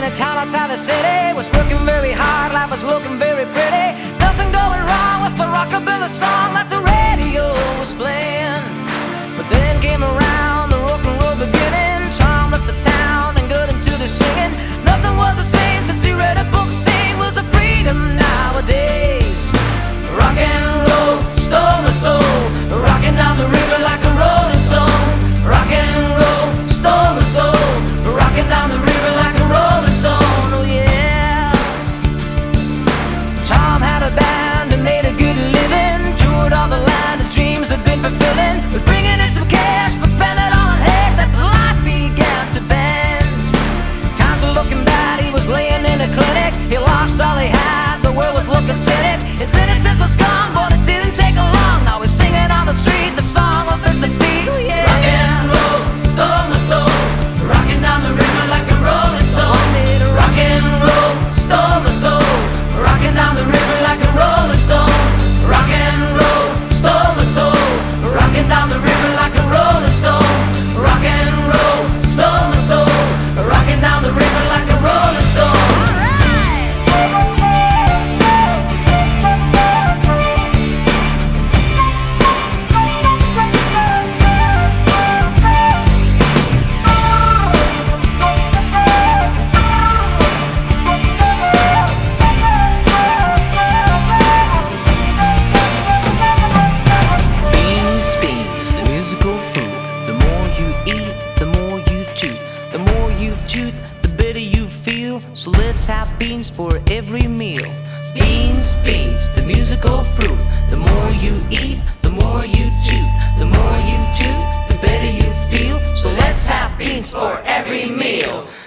a town outside the city was working very hard, life was looking very pretty. Nothing going wrong with the rockabilly song that the radio was playing. But then came around the rock and roll beginning. Tom left the town and got into the singing. Nothing was the same since he read a book saying was a freedom nowadays. Rock and roll stole my soul, rocking down the river like a rolling stone. Rock and roll stole my soul, rocking down the river like a rolling stone. Oh yeah. Tom had a band and made a good living, toured all the land his dreams had been fulfilling. Was bringing in some cash but spent it all on hash. That's when life began to bend. Times were looking bad, he was laying in a clinic. He lost all he had, the world was looking cynic. His innocence was gone, but it didn't take long. Now he's singing on the street the song of his defeat. Oh yeah. Rock and roll stole my soul, rocking down the river like a rolling stone. Rock and roll stole my soul, rocking down the river like a rolling stone. Rock and roll stole my soul, rocking down the river like a rolling stone. Rock and roll stole my soul, rocking down the river like a rolling stone. The better you feel, so let's have beans for every meal. Beans, beans, the musical fruit. The more you eat, the more you toot. The more you toot, the better you feel. So let's have beans for every meal.